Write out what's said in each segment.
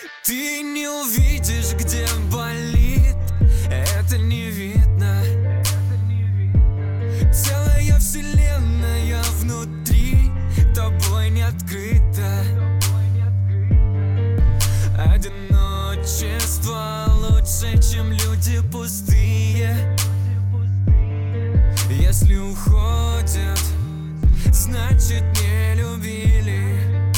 Ты не увидишь, где болит, это не видно. Целая вселенная внутри, тобой не открыта. Одиночество лучше, чем люди пустые. Если уходят, значит не любили.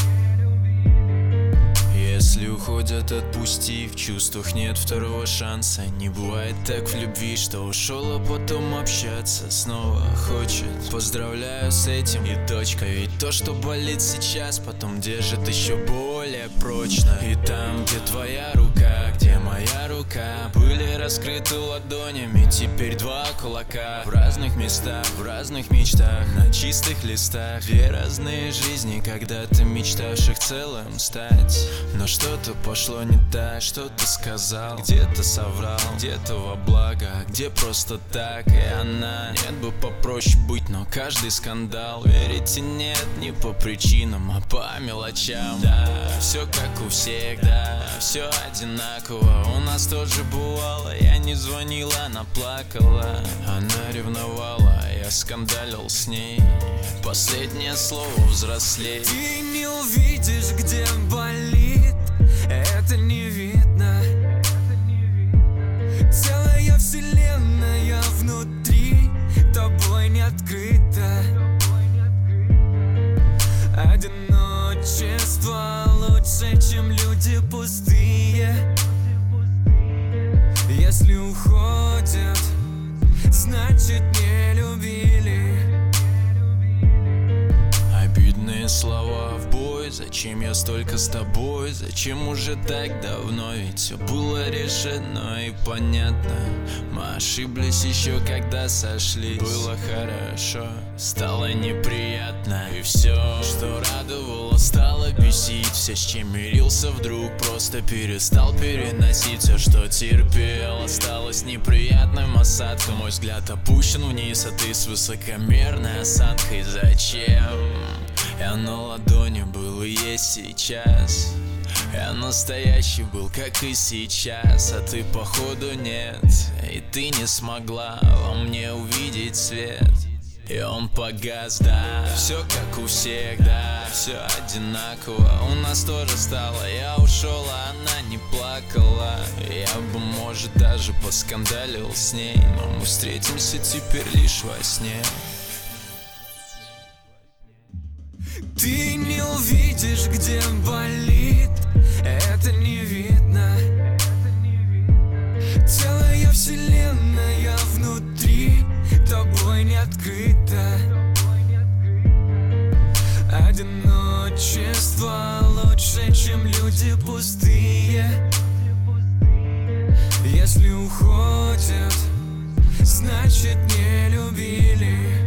Если уходят, отпусти, в чувствах нет второго шанса. Не бывает так в любви, что ушел, а потом общаться снова хочет. Поздравляю с этим и точка. Ведь то, что болит сейчас, потом держит еще более прочно. И там, где твоя рука, где моя рука, были раскрыты ладонями, теперь два кулака. В разных местах, в разных мечтах, на чистых листах. Две разные жизни, когда-то мечтавших целым стать. Но что-то пошло не так, что-то сказал, где-то соврал, где-то во благо, где просто так. И она, нет бы попроще быть, но каждый скандал. Верите, нет, не по причинам, а по мелочам. Да, все как у всех, да, все одинаково. У нас тоже бывало, я не звонила, она плакала. Она ревновала, я скандалил с ней. Последнее слово взрослей. Ты не увидишь, где болит, это не видно. Целая вселенная внутри, тобой не открыта. Одиночество лучше, чем люди пустые. Если уходят, значит не любили. Обидные слова в бой, зачем я столько с тобой? Зачем уже так давно? Ведь все было решено и понятно. Мы ошиблись еще когда сошлись. Было хорошо, стало неприятно. И все, что радовало, стало бесить. Все, с чем мирился, вдруг просто перестал переносить. Все, что терпел, осталось неприятным осадком. Мой взгляд опущен вниз, а ты с высокомерной осанкой. Зачем? Я на ладони был и есть сейчас. Я настоящий был, как и сейчас. А ты походу нет, и ты не смогла во мне увидеть свет. И он погас, да, все как у всех, да, все одинаково. У нас тоже стало, я ушел, а она не плакала. Я бы, может, даже поскандалил с ней, но мы встретимся теперь лишь во сне. Ты не увидишь, где болит, это не видно. Целая вселенная внутри, тобой не открыта. Одиночество лучше, чем люди пустые. Если уходят, значит не любили.